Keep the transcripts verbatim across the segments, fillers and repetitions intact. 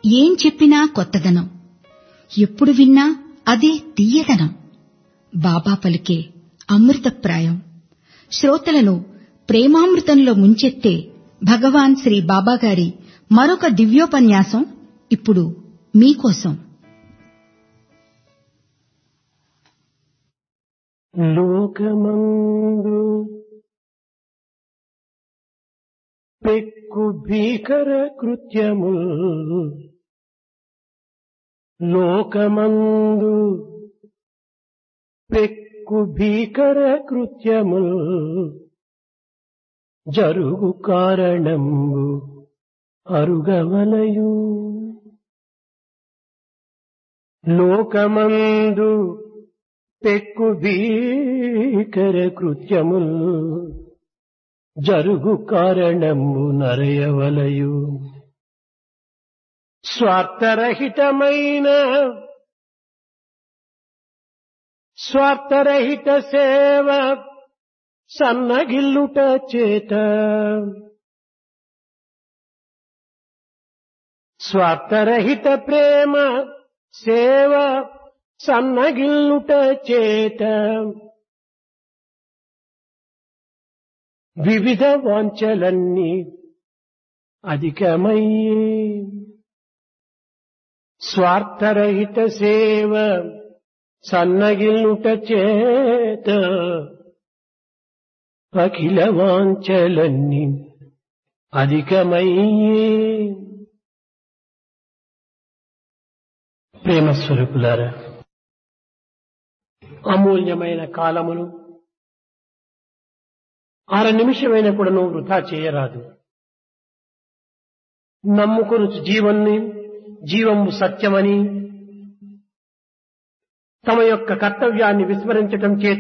ఏం చెప్పినా కొత్తదనం, ఎప్పుడు విన్నా అదే తీయదనం. బాబా పలికే అమృతప్రాయం, శ్రోతలను ప్రేమామృతంలో ముంచెత్తే భగవాన్ శ్రీ బాబాగారి మరొక దివ్యోపన్యాసం ఇప్పుడు మీకోసం. లోకమందు పెక్కు భీకర కృత్యము, లోకమందు పెక్కు భీకర కృత్యము జరుగు కారణంబు అరుగవలయు. లోకమందు పెక్కు భీకర కృత్యముల్ జరుగు కారణము నరయవలయు. స్వార్థరహితమైన స్వార్థరహిత సేవ సన్నగిల్లుట చేత, స్వార్థరహిత ప్రేమ సేవ సన్నగిల్లుట చేత వివిధ వాంఛలన్నీ అధికమయ్యే. స్వార్థరహిత సేవ సన్నగిల్లుట చేత అఖిల వాంఛలన్నీ అధికమయ్యే. ప్రేమస్వరూపులారా, అమూల్యమైన కాలమును అర నిమిషమైన కూడాను వృధా చేయరాదు. నమ్ముకుని జీవన్ని జీవము సత్యమని తమ యొక్క కర్తవ్యాన్ని విస్మరించటం చేత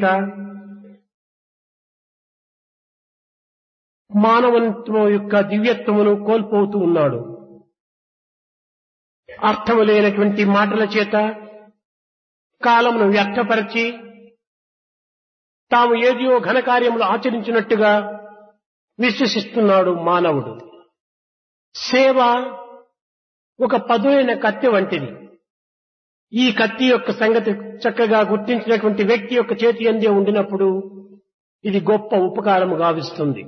మానవత్వం యొక్క దివ్యత్వమును కోల్పోతూ ఉన్నాడు. అర్థము లేనటువంటి మాటల చేత కాలమును వ్యర్థపరిచి తాము ఏదియో ఘనకార్యములు ఆచరించినట్టుగా విశ్వసిస్తున్నాడు మానవుడు. సేవ ఒక పదునైన కత్తి వంటిది. ఈ కత్తి యొక్క సంగతి చక్కగా గుర్తించినటువంటి వ్యక్తి యొక్క చేతి అందే ఉండినప్పుడు ఇది గొప్ప ఉపకారము గావిస్తుంది.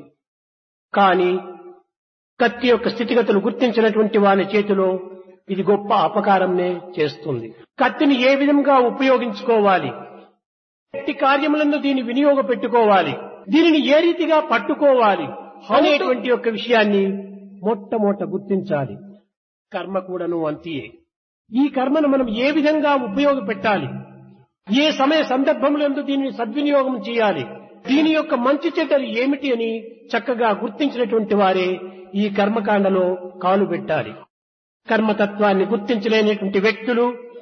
కానీ కత్తి యొక్క స్థితిగతులు గుర్తించినటువంటి వాని చేతిలో ఇది గొప్ప అపకారంనే చేస్తుంది. కత్తిని ఏ విధంగా ఉపయోగించుకోవాలి, ఎట్టి కార్యములందు దీన్ని వినియోగ పెట్టుకోవాలి, దీనిని ఏ రీతిగా పట్టుకోవాలి అనేటువంటి యొక్క విషయాన్ని మొట్టమొదట గుర్తించాలి. కర్మ కూడాను అంతియే. ఈ కర్మను మనం ఏ విధంగా ఉపయోగపెట్టాలి, ఏ సమయ సందర్భములందు దీనిని సద్వినియోగం చేయాలి, దీని యొక్క మంచి చెడ్డలు ఏమిటి అని చక్కగా గుర్తించినటువంటి వారే ఈ కర్మకాండలో కాలు పెట్టాలి. కర్మతత్వాన్ని గుర్తించలేనటువంటి వ్యక్తులు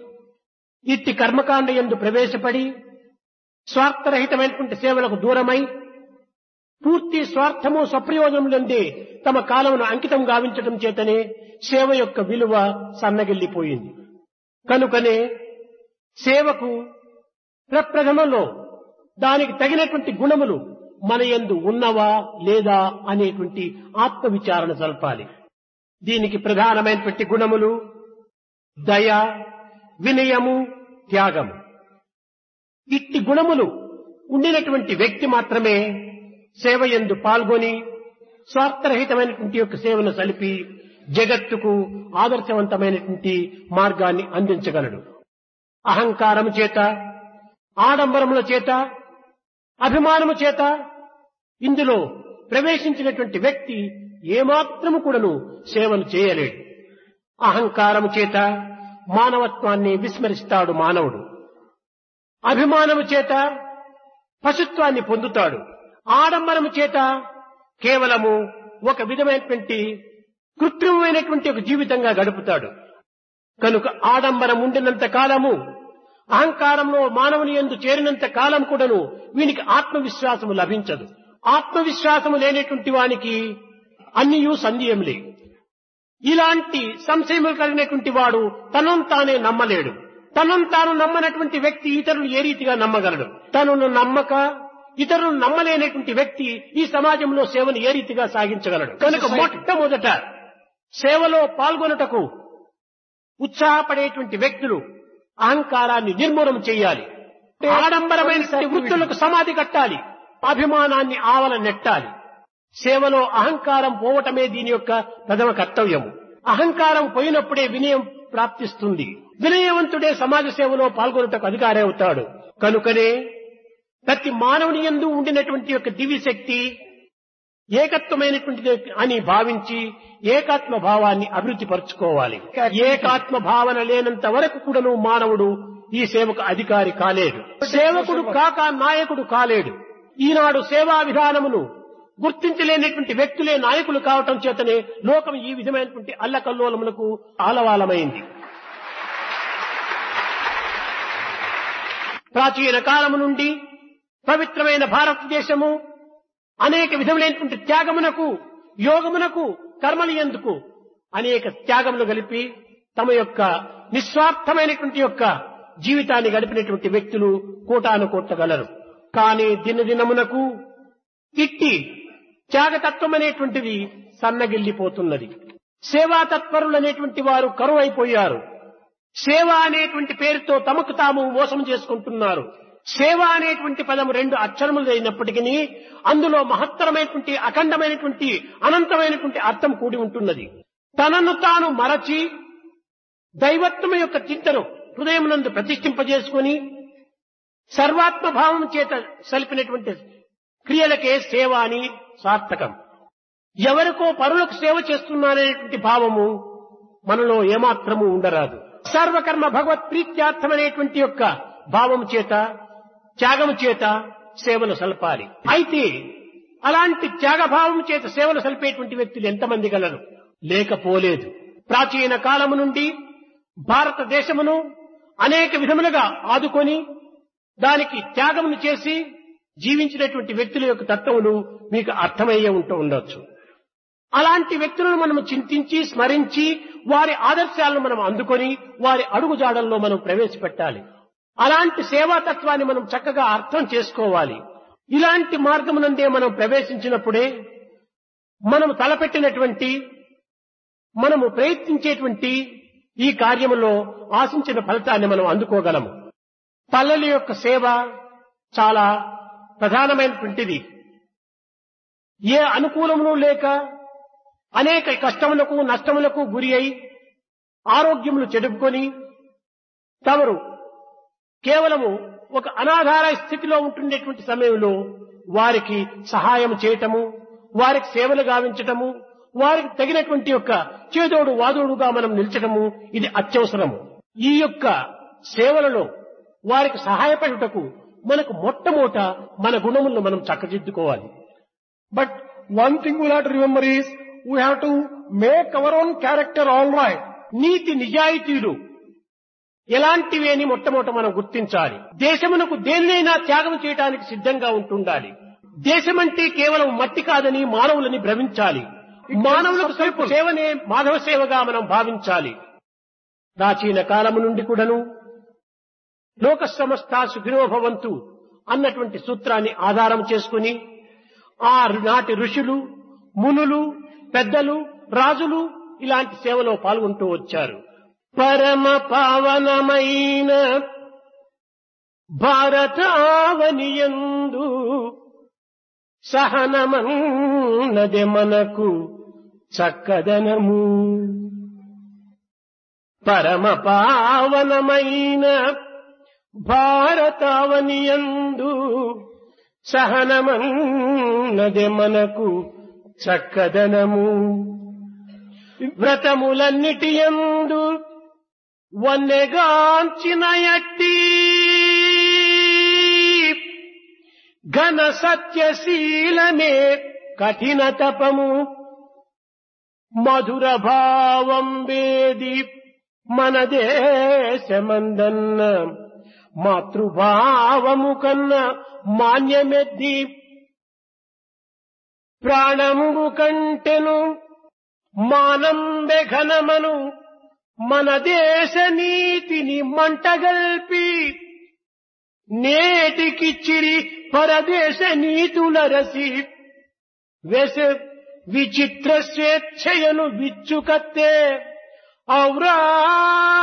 ఇట్టి కర్మకాండ యందు ప్రవేశపడి స్వార్థరహితమైనటువంటి సేవలకు దూరమై పూర్తి స్వార్థము స్వప్రయోజనములందే తమ కాలమును అంకితం గావించటం చేతనే సేవ యొక్క విలువ సన్నగిల్లిపోయింది. కనుకనే సేవకు ప్రప్రథమలో దానికి తగినటువంటి గుణములు మన యందు ఉన్నవా లేదా అనేటువంటి ఆత్మవిచారణ జరపాలి. దీనికి ప్రధానమైనటువంటి గుణములు దయ, వినయము, త్యాగము. ఇట్టి గుణములు ఉండినటువంటి వ్యక్తి మాత్రమే సేవ యందు పాల్గొని స్వార్థరహితమైనటువంటి యొక్క సేవను సలిపి జగత్తుకు ఆదర్శవంతమైనటువంటి మార్గాన్ని అందించగలడు. అహంకారము చేత, ఆడంబరముల చేత, అభిమానము చేత ఇందులో ప్రవేశించినటువంటి వ్యక్తి ఏమాత్రము కూడాను సేవను చేయలేడు. అహంకారము చేత మానవత్వాన్ని విస్మరిస్తాడు మానవుడు. అభిమానము చేత పశుత్వాన్ని పొందుతాడు. ఆడంబరము చేత కేవలము ఒక విధమైనటువంటి కృత్రిమమైనటువంటి ఒక జీవితంగా గడుపుతాడు. కనుక ఆడంబరం ఉండినంత కాలము, అహంకారంలో మానవుని యందు చేరినంత కాలం కూడాను వీనికి ఆత్మవిశ్వాసము లభించదు. ఆత్మవిశ్వాసము లేనటువంటి వానికి అన్నియూ సందేహములే. ఇలాంటి సంశయములు కలిగినటువంటి వాడు తనను తానే నమ్మలేడు. తనను తాను నమ్మనటువంటి వ్యక్తి ఇతరులు ఏ రీతిగా నమ్మగలడు? తనను నమ్మక ఇతరులను నమ్మలేనటువంటి వ్యక్తి ఈ సమాజంలో సేవను ఏ రీతిగా సాగించగలడు? కనుక మొట్టమొదట సేవలో పాల్గొనుటకు ఉత్సాహపడేటువంటి వ్యక్తులు అహంకారాన్ని నిర్మూలన చేయాలి. ఆడంబరమైనటువంటి వృత్తులకు సమాధి కట్టాలి. అభిమానాన్ని ఆవల నెట్టాలి. సేవలో అహంకారం పోవటమే దీని యొక్క ప్రథమ కర్తవ్యము. అహంకారం పోయినప్పుడే వినయం ప్రాప్తిస్తుంది. వినయవంతుడే సమాజ సేవలో పాల్గొనుటకు అధికారి అవుతాడు. కనుకనే ప్రతి మానవుని యందు ఉండినటువంటి యొక్క దివ్య శక్తి ఏకత్వమైనటువంటిది అని భావించి ఏకాత్మ భావాన్ని అభివృద్ధి పరుచుకోవాలి. ఏకాత్మ భావన లేనంత వరకు కూడాను మానవుడు ఈ సేవకు అధికారి కాలేడు. సేవకుడు కాక నాయకుడు కాలేడు. ఈనాడు సేవా విధానమును గుర్తించలేనటువంటి వ్యక్తులే నాయకులు కావటం చేతనే లోకం ఈ విధమైనటువంటి అల్లకల్లోలములకు ఆలవాలమైంది. ప్రాచీన కాలము నుండి పవిత్రమైన భారతదేశము అనేక విధములైనటువంటి త్యాగమునకు, యోగమునకు, కర్మలు ఎందుకు అనేక త్యాగములు కలిపి తమ యొక్క నిస్వార్థమైనటువంటి యొక్క జీవితాన్ని గడిపినటువంటి వ్యక్తులు కోటాను కోట్లగలరు. కానీ దినదినమునకు ఇట్టి త్యాగతత్వం అనేటువంటిది సన్నగిల్లిపోతున్నది. సేవా తత్పరులు అనేటువంటి వారు కరువైపోయారు. సేవ అనేటువంటి పేరుతో తమకు తాము మోసం చేసుకుంటున్నారు. సేవ అనేటువంటి పదము రెండు అక్షరములు అయినప్పటికీ అందులో మహత్తరమైనటువంటి, అఖండమైనటువంటి, అనంతమైనటువంటి అర్థం కూడి ఉంటున్నది. తనను తాను మరచి దైవత్వం యొక్క చింతను హృదయమునందు ప్రతిష్ఠింపజేసుకుని సర్వాత్మ భావం చేత సలిపినటువంటి క్రియలకే సేవ అని సార్థకం. ఎవరికో పరులకు సేవ చేస్తున్నారనేటువంటి భావము మనలో ఏమాత్రము ఉండరాదు. సర్వకర్మ భగవత్ ప్రీత్యార్థమనేటువంటి యొక్క భావము చేత, త్యాగము చేత సేవలు సల్పాలి. అయితే అలాంటి త్యాగభావము చేత సేవలు సల్పేటువంటి వ్యక్తులు ఎంతమంది గలరు? లేకపోలేదు. ప్రాచీన కాలము నుండి భారతదేశమును అనేక విధములుగా ఆదుకొని దానికి త్యాగమును చేసి జీవించినటువంటి వ్యక్తుల యొక్క తత్వములు మీకు అర్థమయ్యే ఉంటూ ఉండొచ్చు. అలాంటి వ్యక్తులను మనం చింతించి స్మరించి వారి ఆదర్శాలను మనం అందుకొని వారి అడుగుజాడల్లో మనం ప్రవేశపెట్టాలి. అలాంటి సేవాతత్వాన్ని మనం చక్కగా అర్థం చేసుకోవాలి. ఇలాంటి మార్గమునందే మనం ప్రవేశించినప్పుడే మనము తలపెట్టినటువంటి, మనము ప్రయత్నించేటువంటి ఈ కార్యములో ఆశించిన ఫలితాన్ని మనం అందుకోగలము. పల్లెల యొక్క సేవ చాలా ప్రధానమైనటువంటిది. ఏ అనుకూలమును లేక అనేక కష్టములకు, నష్టములకు గురి అయి ఆరోగ్యములు చెడుపుకొని తమరు కేవలము ఒక అనాధార స్థితిలో ఉంటుండేటువంటి సమయంలో వారికి సహాయం చేయటము, వారికి సేవలు గావించటము, వారికి తగినటువంటి యొక్క చేదోడు వాదోడుగా మనం నిల్చటము ఇది అత్యవసరము. ఈ యొక్క సేవలలో వారికి సహాయపడుటకు మనకు మొట్టమొదట మన గుణములను మనం చక్కదిద్దుకోవాలి. But one thing we'll have to remember is we have to make our own character all right. నీతి నిజాయితీలు ఎలాంటివి అని మొట్టమొదట మనం గుర్తించాలి. దేశమునకు దేనినైనా త్యాగం చేయడానికి సిద్ధంగా ఉంటుండాలి. దేశమంటే కేవలం మట్టి కాదని మానవులని భ్రమించాలి. మానవులకు స్వల్ప సేవనే మాధవ సేవగా మనం భావించాలి. ప్రాచీన కాలము నుండి కూడాను లోక సమస్త సుఖినో భవంతు అన్నటువంటి సూత్రాన్ని ఆధారం చేసుకుని ఆ నాటి ఋషులు, మునులు, పెద్దలు, రాజులు ఇలాంటి సేవలో పాల్గొంటూ వచ్చారు. పరమ పావనమైన భారతావనియందు సహనమన్నదే మనకు చక్కదనము. పరమ పావనమైన భారతావనియందు సహనమన్నదే మనకు చక్కదనము. వ్రతములన్నిటియందు వన్నెగాంచిన ఎట్టి ఘన సత్యశీలమే కఠిన తపము. మధుర భావం వేది మన దేశమందన్న మాతృభావము కన్నా మాన్యమెద్ది. ప్రాణము కంటెను మానంబె ఘనమను మన దేశ నీతిని మంటగల్పి నేటికిచ్చిరి పరదేశ నీతులరసి వెస విచిత్ర స్వేచ్ఛయను విచ్చుకత్తే ఔరా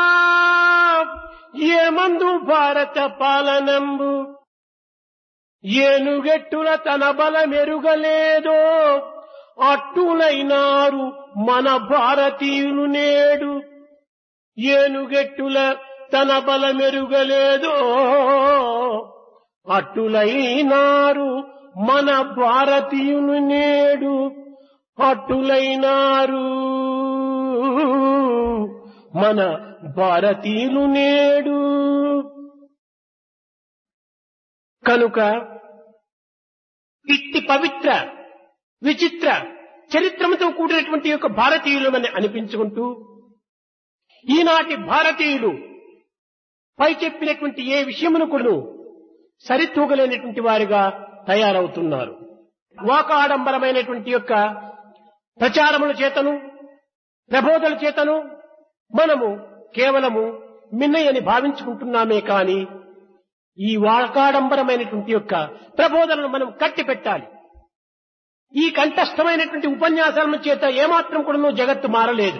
నందు భారత పాలనంబు ఏనుగెట్టుల తన బల మెరుగలేదో అట్టులైనారు మన భారతీయులు నేడు. ఏనుగెట్టుల తన బల మెరుగలేదో అట్టులైనారు మన భారతీయులు నేడు. అట్టులైనారు మన భారతీయులు నేడు. కనుక ఇట్టి పవిత్ర విచిత్ర చరిత్రముతో కూడినటువంటి యొక్క భారతీయులమని అనిపించుకుంటూ ఈనాటి భారతీయులు పై చెప్పినటువంటి ఏ విషయమును కూడా సరితూగలేనటువంటి వారిగా తయారవుతున్నారు. వాకాడంబరమైనటువంటి యొక్క ప్రచారముల చేతను ప్రబోధల చేతను మనము కేవలము మిన్నయని భావించుకుంటున్నామే కాని ఈ వాకాడంబరమైనటువంటి యొక్క ప్రబోధనను మనం కట్టి పెట్టాలి. ఈ కంఠస్థమైనటువంటి ఉపన్యాసాల చేత ఏమాత్రం కూడా జగత్తు మారలేదు.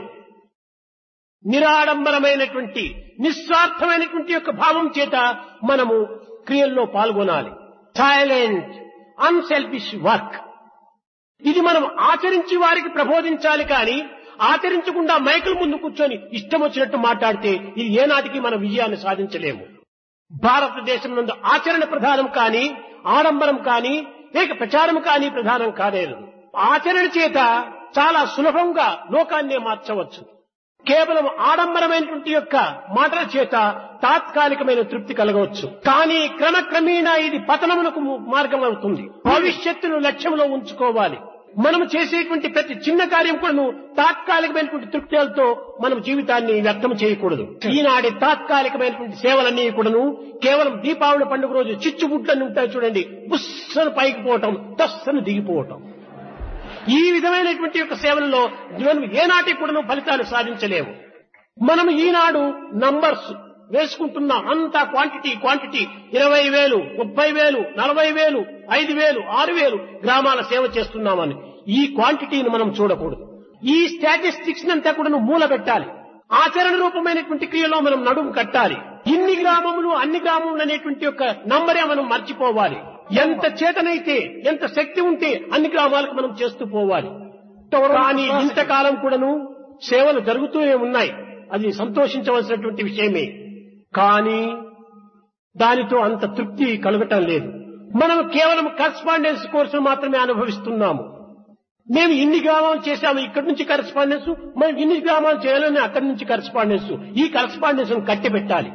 నిరాడంబరమైనటువంటి నిస్వార్థమైనటువంటి యొక్క భావం చేత మనము క్రియల్లో పాల్గొనాలి. సైలెంట్ అన్సెల్ఫిష్ వర్క్ ఇది మనం ఆచరించి వారికి ప్రబోధించాలి కానీ ఆచరించకుండా మైకుల ముందు కూర్చొని ఇష్టం వచ్చినట్టు మాట్లాడితే ఇది ఏనాటికి మనం విజయాన్ని సాధించలేము. భారతదేశం నందు ఆచరణ ప్రధానం కానీ ఆడంబరం కానీ లేక ప్రచారం కానీ ప్రధానం కాలేదు. ఆచరణ చేత చాలా సులభంగా లోకాన్నే మార్చవచ్చు. కేవలం ఆడంబరమైనటువంటి యొక్క మాటల చేత తాత్కాలికమైన తృప్తి కలగవచ్చు. కానీ క్రమక్రమేణా ఇది పతనమునకు మార్గం అవుతుంది. భవిష్యత్తును లక్ష్యంలో ఉంచుకోవాలి. మనం చేసేటువంటి ప్రతి చిన్న కార్యం కూడా తాత్కాలికమైనటువంటి తృప్తులతో మనం జీవితాన్ని వ్యక్తం చేయకూడదు. ఈనాటి తాత్కాలికమైనటువంటి సేవలన్నీ కూడాను కేవలం దీపావళి పండుగ రోజు చిచ్చుబుడ్లన్నీ ఉంటాయి చూడండి, బుస్సను పైకి పోవటం, తస్సను దిగిపోవటం. ఈ విధమైనటువంటి యొక్క సేవల్లో మనం ఏనాటికి కూడా ఫలితాలు సాధించలేము. మనం ఈనాడు నంబర్స్ వేసుకుంటున్నాం. అంతా క్వాంటిటీ క్వాంటిటీ ఇరవై వేలు ముప్పై వేలు నలభై వేలు ఐదు వేలు ఆరు వేలు గ్రామాల సేవ చేస్తున్నామని ఈ క్వాంటిటీని మనం చూడకూడదు. ఈ స్టాటిస్టిక్స్ అంతా కూడా మూల పెట్టాలి. ఆచరణ రూపమైనటువంటి క్రియలో మనం నడుము కట్టాలి. ఇన్ని గ్రామములు అన్ని గ్రామములు అనేటువంటి యొక్క నంబరే మనం మర్చిపోవాలి. ఎంత చేతనైతే ఎంత శక్తి ఉంటే అన్ని గ్రామాలకు మనం చేస్తూ పోవాలి. కానీ ఇంతకాలం కూడాను సేవలు జరుగుతూనే ఉన్నాయి. అది సంతోషించవలసినటువంటి విషయమే. కానీ దానితో అంత తృప్తి కలగటం లేదు. మనం కేవలం కరస్పాండెన్స్ కోర్సును మాత్రమే అనుభవిస్తున్నాము. మేము ఇన్ని గ్రామాలు చేశాము, ఇక్కడి నుంచి కరస్పాండెన్స్, మనం ఇన్ని గ్రామాలు చేయాలని అక్కడి నుంచి కరస్పాండెన్స్. ఈ కరస్పాండెన్స్ కట్టిపెట్టాలి.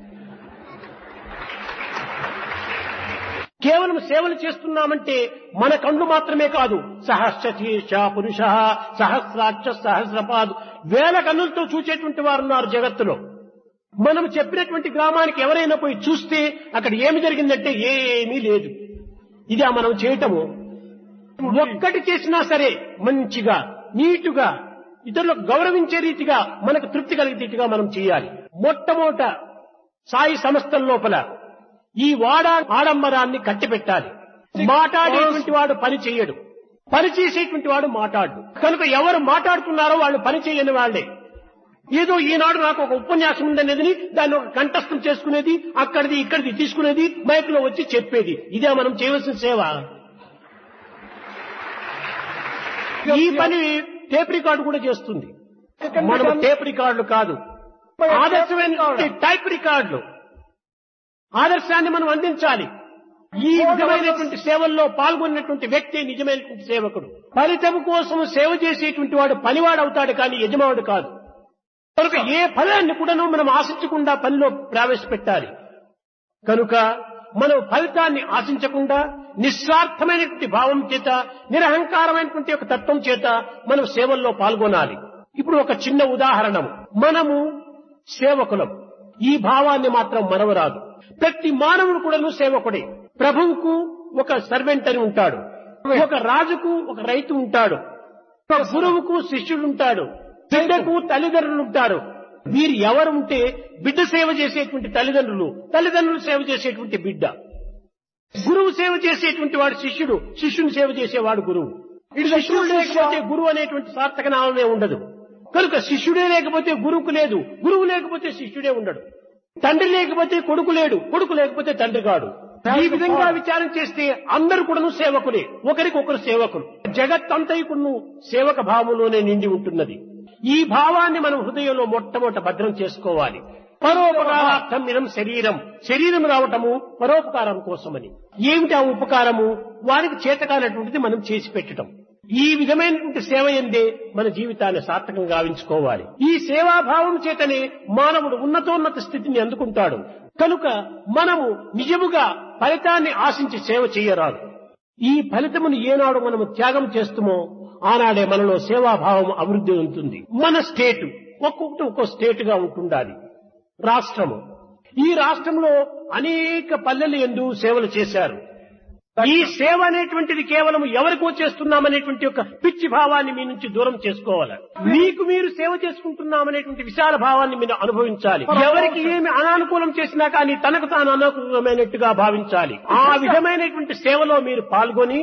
కేవలం సేవలు చేస్తున్నామంటే మన కళ్ళు మాత్రమే కాదు, సహస్రశీర్ష పురుష సహస్రాక్ష సహస్రపాద్ వేల కన్నులతో చూసేటువంటి వారు ఉన్నారు జగత్తులో. మనం చెప్పినటువంటి గ్రామానికి ఎవరైనా పోయి చూస్తే అక్కడ ఏమి జరిగిందంటే ఏమీ లేదు. ఇది మనం చేయటము ఒక్కటి చేసినా సరే మంచిగా నీటుగా ఇతరులకు గౌరవించే రీతిగా మనకు తృప్తి కలిగేట్టుగా మనం చేయాలి. మొట్టమొదట సాయి సంస్థల లోపల ఈ వాడ ఆడంబరాన్ని కట్టిపెట్టాలి. మాట్లాడేటువంటి వాడు పని చేయడు, పని చేసేటువంటి వాడు మాట్లాడు. కనుక ఎవరు మాట్లాడుతున్నారో వాళ్ళు పని చేయని వాళ్లే. ఏదో ఈనాడు నాకు ఒక ఉపన్యాసం ఉందనేది దాన్ని ఒక కంఠస్థం చేసుకునేది, అక్కడిది ఇక్కడిది తీసుకునేది, మైక్లో వచ్చి చెప్పేది, ఇదే మనం చేయవలసిన సేవ. ఈ పని టేప్ రికార్డు కూడా చేస్తుంది. మనం టేప్ రికార్డులు కాదు, ఆదర్శమైన టైప్ రికార్డులు. ఆదర్శాన్ని మనం అందించాలి. ఈ విధమైనటువంటి సేవల్లో పాల్గొన్నటువంటి వ్యక్తి నిజమైనటువంటి సేవకుడు. ఫలితం కోసం సేవ చేసేటువంటి వాడు పనివాడు అవుతాడు కానీ యజమానుడు కాదు. కనుక ఏ ఫలాన్ని కూడా మనం ఆశించకుండా పనిలో ప్రవేశపెట్టాలి. కనుక మనం ఫలితాన్ని ఆశించకుండా నిస్వార్థమైనటువంటి భావం చేత నిరహంకారమైనటువంటి ఒక తత్వం చేత మనం సేవల్లో పాల్గొనాలి. ఇప్పుడు ఒక చిన్న ఉదాహరణ, మనము సేవకులం. ఈ భావాన్ని మాత్రం మనవరాదు. ప్రతి మానవుడు కూడాను సేవకుడే. ప్రభువుకు ఒక సర్వెంట్ అని ఉంటాడు, ఒక రాజుకు ఒక రైతు ఉంటాడు, ఒక గురువుకు శిష్యుడు ఉంటాడు, బిడ్డకు తల్లిదండ్రులు ఉంటారు. వీరు ఎవరు ఉంటే బిడ్డ సేవ చేసేటువంటి తల్లిదండ్రులు, తల్లిదండ్రులు సేవ చేసేటువంటి బిడ్డ, గురువు సేవ చేసేటువంటి వాడు శిష్యుడు, శిష్యుని సేవ చేసేవాడు గురువు. శిష్యుడు లేకపోతే గురువు అనేటువంటి సార్థక నామమే ఉండదు. కనుక శిష్యుడే లేకపోతే గురువుకు లేదు, గురువు లేకపోతే శిష్యుడే ఉండడు. తండ్రి లేకపోతే కొడుకు లేడు, కొడుకు లేకపోతే తండ్రి కాడు. ఈ విధంగా విచారం చేస్తే అందరూ కూడాను సేవకులే, ఒకరికొకరు సేవకులు. జగత్తంతయుకును సేవక భావంలోనే నిండి ఉంటున్నది. ఈ భావాన్ని మనం హృదయంలో మొట్టమొదట భద్రం చేసుకోవాలి. పరోపకారార్థం మినం శరీరం, శరీరం రావటము పరోపకారం కోసమని. ఏమిటి ఆ ఉపకారము? వారికి చేతకానటువంటిది మనం చేసి పెట్టడం. ఈ విధమైనటువంటి సేవ ఎందే మన జీవితాన్ని సార్థకంగా గావించుకోవాలి. ఈ సేవాభావం చేతనే మానవుడు ఉన్నతోన్నత స్థితిని అందుకుంటాడు. కనుక మనము నిజముగా ఫలితాన్ని ఆశించి సేవ చేయరాదు. ఈ ఫలితమును ఏనాడు మనము త్యాగం చేస్తామో ఆనాడే మనలో సేవాభావం అభివృద్ధి ఉంటుంది. మన స్టేటు ఒక్కొక్కటి ఒక్కో స్టేటుగా ఉంటుండాలి. రాష్ట్రము, ఈ రాష్ట్రంలో అనేక పల్లెలు యందు సేవలు చేశారు. ఈ సేవ అనేటువంటిది కేవలం ఎవరికో చేస్తున్నామనేటువంటి ఒక పిచ్చి భావాన్ని మీ నుంచి దూరం చేసుకోవాలి. మీకు మీరు సేవ చేసుకుంటున్నామనేటువంటి విశాల భావాన్ని మీరు అనుభవించాలి. ఎవరికి ఏమి అనానుకూలం చేసినా కానీ తనకు తాను అనుకూలమైనట్టుగా భావించాలి. ఆ విధమైనటువంటి సేవలో మీరు పాల్గొని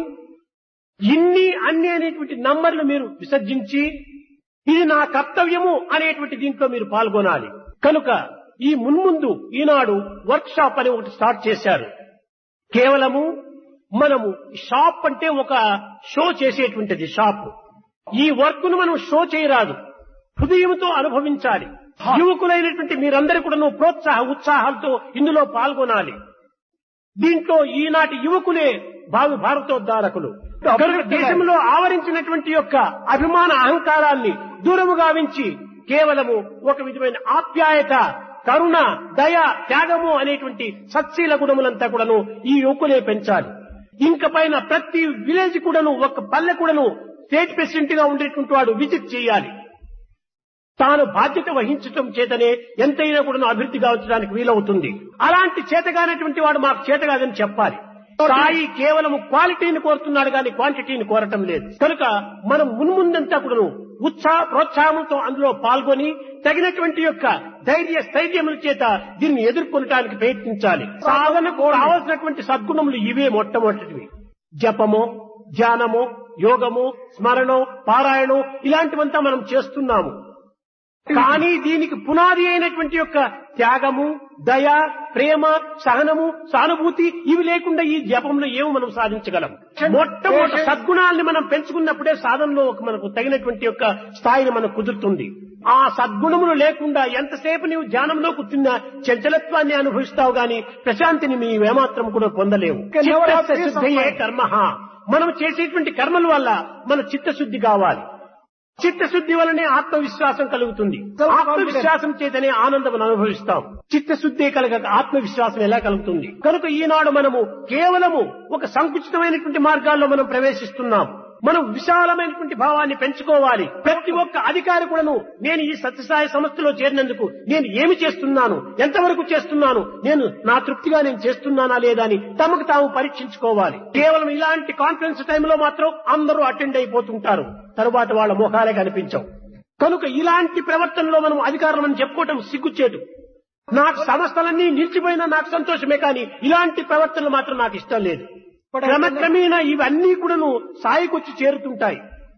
ఇన్ని అన్ని అనేటువంటి నంబర్లు మీరు విసర్జించి ఇది నా కర్తవ్యము అనేటువంటి దీంట్లో మీరు పాల్గొనాలి. కనుక ఈ మున్ముందు ఈనాడు వర్క్ షాప్ అని ఒకటి స్టార్ట్ చేశారు. కేవలము మనము షాప్ అంటే ఒక షో చేసేటువంటిది షాప్. ఈ వర్క్ ను మనం షో చేయరాదు, హృదయంతో అనుభవించాలి. యువకులైనటువంటి మీరందరూ కూడా ప్రోత్సాహ ఉత్సాహాలతో ఇందులో పాల్గొనాలి. దీంట్లో ఈనాటి యువకులే భావి భారతోద్ధారకులు. దేశంలో ఆవరించినటువంటి యొక్క అభిమాన అహంకారాన్ని దూరము గావించి కేవలము ఒక విధమైన ఆప్యాయత, కరుణ, దయ, త్యాగము అనేటువంటి సత్శీల గుణములంతా కూడాను ఈ యువకులే పెంచాలి. ఇంక పైన ప్రతి విలేజ్ కూడాను, ఒక పల్లె కూడాను స్టేట్ ప్రెసిడెంట్ గా ఉండేటువంటి వాడు విజిట్ చేయాలి. తాను బాధ్యత వహించటం చేతనే ఎంతైనా కూడా అభివృద్ధి కావడానికి వీలవుతుంది. అలాంటి చేతగానటువంటి వాడు మాకు చేతగాదని చెప్పాలి. సాయి కేవలం క్వాలిటీని కోరుతున్నాడు కానీ క్వాంటిటీని కోరటం లేదు. కనుక మనం మున్ముందంతా కూడా ఉత్సాహ ప్రోత్సాహంతో అందులో పాల్గొని తగినటువంటి యొక్క ధైర్య స్థైర్యముల చేత దీన్ని ఎదుర్కొనడానికి ప్రయత్నించాలి. సాధనకు కావలసినటువంటి సద్గుణములు ఇవే మొట్టమొదటివి. జపము, ధ్యానము, యోగము, స్మరణం, పారాయణం ఇలాంటివంతా మనం చేస్తున్నాము. కానీ దీనికి పునాది అయినటువంటి యొక్క త్యాగము, దయ, ప్రేమ, సహనము, సానుభూతి ఇవి లేకుండా ఈ జపంలో ఏమో మనం సాధించగలం. మొట్టమొదటి సద్గుణాన్ని మనం పెంచుకున్నప్పుడే సాధనలో ఒక మనకు తగినటువంటి యొక్క స్థాయిని మనకు కుదురుతుంది. ఆ సద్గుణములు లేకుండా ఎంతసేపు నీవు ధ్యానంలో కూర్చున్న చంచలత్వాన్ని అనుభవిస్తావు గాని ప్రశాంతిని నీవు ఏమాత్రం కూడా పొందలేవు. చిత్తశుద్ధియే కర్మ. మనం చేసేటువంటి కర్మల వల్ల మన చిత్తశుద్ధి కావాలి. చిత్తశుద్ధి వలనే ఆత్మవిశ్వాసం కలుగుతుంది. ఆత్మవిశ్వాసం చేతనే ఆనందం అనుభవిస్తాం. చిత్తశుద్ధి కలగక ఆత్మవిశ్వాసం ఎలా కలుగుతుంది? కనుక ఈనాడు మనము కేవలము ఒక సంకుచితమైనటువంటి మార్గాల్లో మనం ప్రవేశిస్తున్నాం. మనం విశాలమైనటువంటి భావాన్ని పెంచుకోవాలి. ప్రతి ఒక్క అధికారి కూడాను నేను ఈ సత్యసాయి సంస్థలో చేరినందుకు నేను ఏమి చేస్తున్నాను, ఎంతవరకు చేస్తున్నాను, నేను నా తృప్తిగా నేను చేస్తున్నానా లేదా అని తమకు తాము పరీక్షించుకోవాలి. కేవలం ఇలాంటి కాన్ఫరెన్స్ టైంలో మాత్రం అందరూ అటెండ్ అయిపోతుంటారు, తరువాత వాళ్ళ ముఖాలే కనిపించవు. కనుక ఇలాంటి ప్రవర్తనలో మనం అధికారులను చెప్పుకోవటం సిగ్గుచేటు. నాకు సంస్థలన్నీ నిలిచిపోయినా నాకు సంతోషమే, కానీ ఇలాంటి ప్రవర్తనలు మాత్రం నాకు ఇష్టం లేదు. క్రమక్రమేణా ఇవన్నీ కూడాను సాయికొచ్చి చేరుతుంటాయి.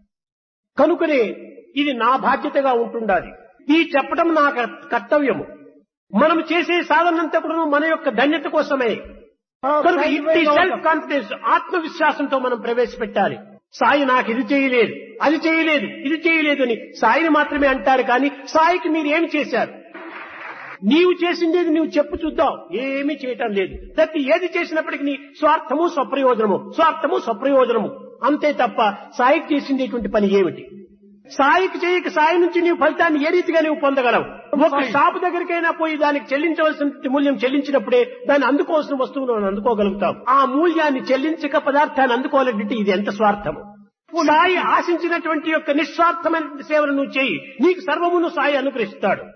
కనుకనే ఇది నా బాధ్యతగా ఉంటుండాలి. ఈ చెప్పడం నా కర్తవ్యము. మనం చేసే సాధనంతా కూడా మన యొక్క ధన్యత కోసమే. కనుక ఇంటి సెల్ఫ్ కాన్ఫిడెన్స్, ఆత్మవిశ్వాసంతో మనం ప్రవేశపెట్టాలి. సాయి నాకు ఇది చేయలేదు, అది చేయలేదు, ఇది చేయలేదు అని సాయిని మాత్రమే అంటారు. కానీ సాయికి మీరు ఏమి చేశారు? నీవు చేసిందేది నీవు చెప్పు చూద్దాం. ఏమీ చేయటం లేదు. ప్రతి ఏది చేసినప్పటికీ స్వార్థము స్వప్రయోజనము, స్వార్థము స్వప్రయోజనము అంతే తప్ప సాయికి చేసిందేటువంటి పని ఏమిటి? సాయికి చేయక సాయి నుంచి నీవు ఫలితాన్ని ఏ రీతిగా నీవు పొందగలవు? ఒక షాపు దగ్గరికైనా పోయి దానికి చెల్లించవలసిన మూల్యం చెల్లించినప్పుడే దాన్ని అందుకోవాల్సిన వస్తువును అందుకోగలుగుతాం. ఆ మూల్యాన్ని చెల్లించక పదార్థాన్ని అందుకోవాలంటే ఇది ఎంత స్వార్థము? సాయి ఆశించినటువంటి యొక్క నిస్వార్థమైనటువంటి సేవలు నువ్వు చేయి, నీకు సర్వమును సాయి అనుగ్రహిస్తాడు.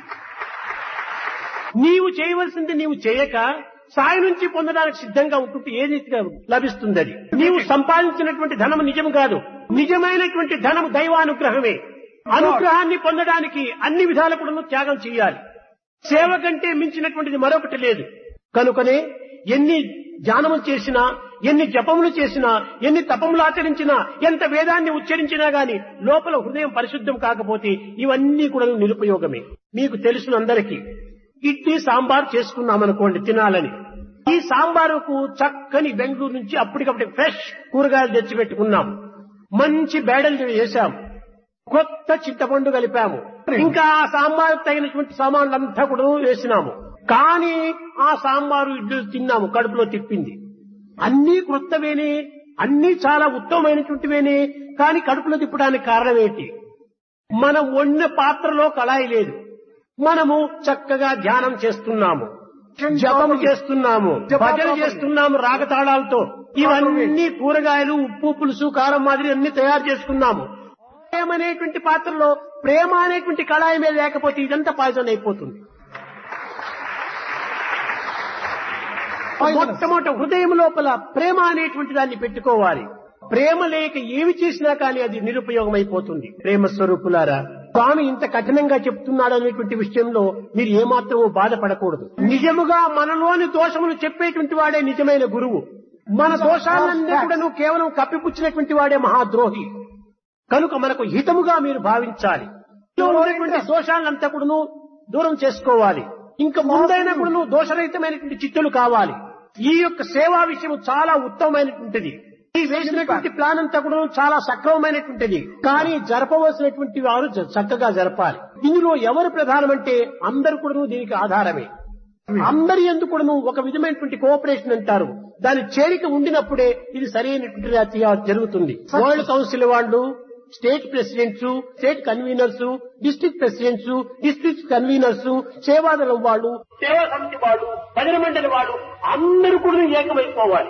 నీవు చేయవలసింది నీవు చేయక సాయి నుంచి పొందడానికి సిద్ధంగా ఉంటుంటే ఏ రీతిగా లభిస్తుంది? అది నీవు సంపాదించినటువంటి ధనము నిజం కాదు. నిజమైనటువంటి ధనము దైవానుగ్రహమే. అనుగ్రహాన్ని పొందడానికి అన్ని విధాలు కూడా త్యాగం చేయాలి. సేవ కంటే మించినటువంటిది మరొకటి లేదు. కనుకనే ఎన్ని ధ్యానములు చేసినా, ఎన్ని జపములు చేసినా, ఎన్ని తపములు ఆచరించినా, ఎంత వేదాన్ని ఉచ్చరించినా గాని లోపల హృదయం పరిశుద్ధం కాకపోతే ఇవన్నీ కూడా నిరుపయోగమే. మీకు తెలుసును అందరికీ ఇడ్లీ సాంబార్ చేసుకున్నాం అనుకోండి తినాలని. ఈ సాంబారుకు చక్కని బెంగళూరు నుంచి అప్పటికప్పుడు ఫ్రెష్ కూరగాయలు తెచ్చిపెట్టుకున్నాం. మంచి బేడలు చేశాం. కొత్త చింతపండు కలిపాము. ఇంకా ఆ సాంబారు తగినటువంటి సామాన్లంతా కూడా వేసినాము. కానీ ఆ సాంబారు ఇడ్లీ తిన్నాము, కడుపులో తిప్పింది. అన్నీ క్రొత్తవేనే, అన్నీ చాలా ఉత్తమమైనటువంటివేనే, కానీ కడుపులో తిప్పడానికి కారణం ఏంటి? మనం వండిన పాత్రలో కళాయి లేదు. మనము చక్కగా ధ్యానం చేస్తున్నాము, జపం చేస్తున్నాము, భజన చేస్తున్నాము రాగతాళాలతో. ఇవన్నీ కూరగాయలు, ఉప్పు, పులుసు, కారం మాదిరి అన్ని తయారు చేసుకున్నాము. ప్రేమ అనేటువంటి పాత్రలో ప్రేమ అనేటువంటి కళాయి మీద లేకపోతే ఇదంతా పాయిజన్ అయిపోతుంది. మొట్టమొదట హృదయం లోపల ప్రేమ అనేటువంటి దాన్ని పెట్టుకోవాలి. ప్రేమ లేక ఏమి చేసినా కానీ అది నిరుపయోగం అయిపోతుంది. ప్రేమ స్వరూపులారా, స్వామి ఇంత కఠినంగా చెప్తున్నాడు అనేటువంటి విషయంలో మీరు ఏమాత్రమూ బాధపడకూడదు. నిజముగా మనలోని దోషములు చెప్పేటువంటి వాడే నిజమైన గురువు. మన దోషాలన్నీ కూడా నువ్వు కేవలం కప్పిపుచ్చినటువంటి వాడే మహాద్రోహి. కనుక మనకు హితముగా మీరు భావించాలి. ఉన్నటువంటి దోషాలంతా కూడా దూరం చేసుకోవాలి. ఇంకా ముందైనా కూడా నువ్వు దోషరహితమైనటువంటి చిత్తులు కావాలి. ఈ యొక్క సేవా విషయం చాలా ఉత్తమమైనటువంటిది. ఈ వేసినటువంటి ప్లాన్ అంతా కూడా చాలా సక్రమమైనటువంటిది. కానీ జరపవలసినటువంటి వారు చక్కగా జరపాలి. ఇందులో ఎవరు ప్రధానమంటే అందరూ కూడా దీనికి ఆధారమే. అందరి ఎందుకు కూడా ఒక విధమైనటువంటి కోఆపరేషన్ అంటారు. దాని చేరిక ఉండినప్పుడే ఇది సరైనటువంటి రీతిగా జరుగుతుంది. వరల్డ్ కౌన్సిల్ వాళ్ళు, state presidents, state conveners, district presidents, district conveners, సేవాదళం వాళ్ళు, సేవా సమితి వాళ్ళు, భజన మండలి వాళ్ళు అందరూ కూడా ఏకమైపోవాలి.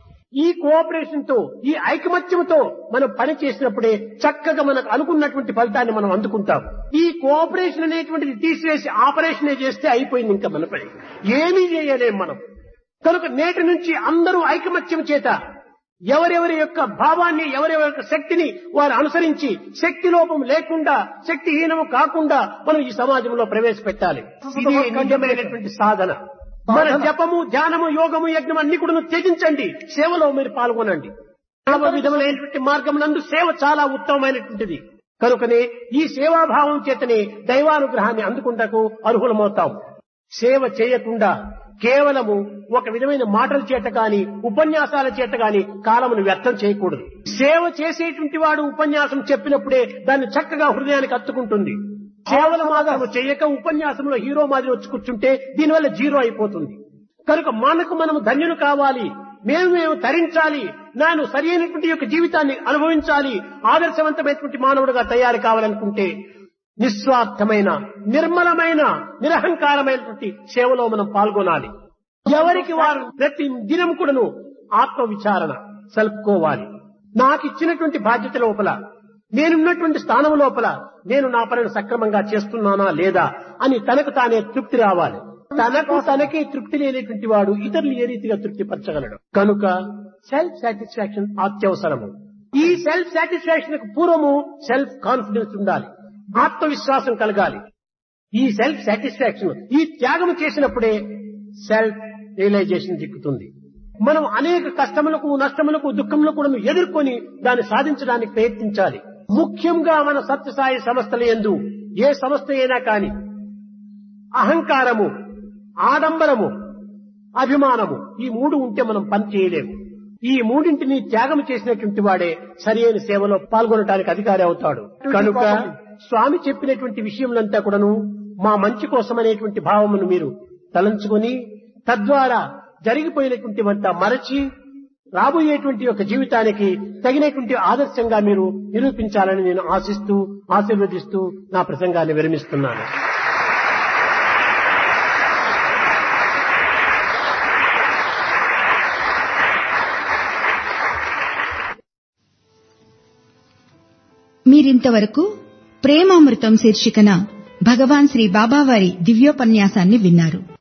ఈ కోఆపరేషన్ తో, ఈ ఐకమత్యంతో మనం పని చేసినప్పుడే చక్కగా మనకు అనుకున్నటువంటి ఫలితాన్ని మనం అందుకుంటాం. ఈ కోఆపరేషన్ అనేటువంటిది తీసివేసి ఆపరేషనే చేస్తే అయిపోయింది. ఇంకా మన పని ఏమీ చేయలేం మనం. కనుక నేటి నుంచి అందరూ ఐకమత్యం చేత ఎవరెవరి యొక్క భావాన్ని, ఎవరెవరి యొక్క శక్తిని వారు అనుసరించి శక్తి లోపం లేకుండా, శక్తిహీనము కాకుండా మనం ఈ సమాజంలో ప్రవేశపెట్టాలి. ఇది నిజమైనటువంటి సాధన. మన జపము, ధ్యానము, యోగము, యజ్ఞం అన్ని కూడా త్యజించండి. సేవలో మీరు పాల్గొనండి. సర్వ విధములైనటువంటి మార్గం నందు సేవ చాలా ఉత్తమమైనటువంటిది. కనుకనే ఈ సేవాభావం చేతనే దైవానుగ్రహాన్ని అందుకుంటకు అర్హులమవుతాం. సేవ చేయకుండా కేవలము ఒక విధమైన మాటల చేత గాని, ఉపన్యాసాల చేత గాని కాలమును వ్యర్థం చేయకూడదు. సేవ చేసేటువంటి వాడు ఉపన్యాసం చెప్పినప్పుడే దాన్ని చక్కగా హృదయానికి హత్తుకుంటుంది. కేవలం మాత్రము చేయక ఉపన్యాసంలో హీరో మాదిరి వచ్చి కూర్చుంటే దీనివల్ల జీరో అయిపోతుంది. కనుక మనకు మనము ధన్యులు కావాలి, మేము మేము తరించాలి, నేను సరి అయినటువంటి యొక్క జీవితాన్ని అనుభవించాలి, ఆదర్శవంతమైనటువంటి మానవుడిగా తయారు కావాలనుకుంటే నిస్వార్థమైన, నిర్మలమైన, నిరహంకారమైనటువంటి సేవలో మనం పాల్గొనాలి. ఎవరికి వారు ప్రతి దినం కూడాను ఆత్మ విచారణ సలుపుకోవాలి. నాకు ఇచ్చినటువంటి బాధ్యత లోపల, నేనున్నటువంటి స్థానం లోపల నేను నా పనిని సక్రమంగా చేస్తున్నానా లేదా అని తనకు తానే తృప్తి రావాలి. తనకు తనకే తృప్తి లేనటువంటి వాడు ఇతరులు ఏ రీతిగా తృప్తి పరచగలడు. కనుక సెల్ఫ్ సాటిస్ఫాక్షన్ అత్యవసరము. ఈ సెల్ఫ్ సాటిస్ఫాక్షన్ కు పూర్వము సెల్ఫ్ కాన్ఫిడెన్స్ ఉండాలి, ఆత్మవిశ్వాసం కలగాలి. ఈ సెల్ఫ్ సాటిస్ఫాక్షన్, ఈ త్యాగం చేసినప్పుడే సెల్ఫ్ రియలైజేషన్ దిక్కుతుంది. మనం అనేక కష్టములకు, నష్టములకు, దుఃఖములకు కూడా ఎదుర్కొని దాన్ని సాధించడానికి ప్రయత్నించాలి. ముఖ్యంగా మన సత్యసాయి సంస్థల యందు ఏ సంస్థ అయినా కాని అహంకారము, ఆడంబరము, అభిమానము ఈ మూడు ఉంటే మనం పని చేయలేము. ఈ మూడింటిని త్యాగం చేసినటువంటి వాడే సరి అయిన సేవలో పాల్గొనడానికి అధికారి అవుతాడు. కనుక స్వామి చెప్పినటువంటి విషయములంతా కూడాను మా మంచి కోసమనేటువంటి భావమును మీరు తలంచుకొని తద్వారా జరిగిపోయినటువంటి వంట మరచి రాబోయేటువంటి యొక్క జీవితానికి తగినటువంటి ఆదర్శంగా మీరు నిరూపించాలని నేను ఆశిస్తూ, ఆశీర్వదిస్తూ నా ప్రసంగాన్ని విరమిస్తున్నాను. మీరింతవరకు ప్రేమామృతం శీర్షికన భగవాన్ శ్రీ బాబావారి దివ్యోపన్యాసాన్ని విన్నారు.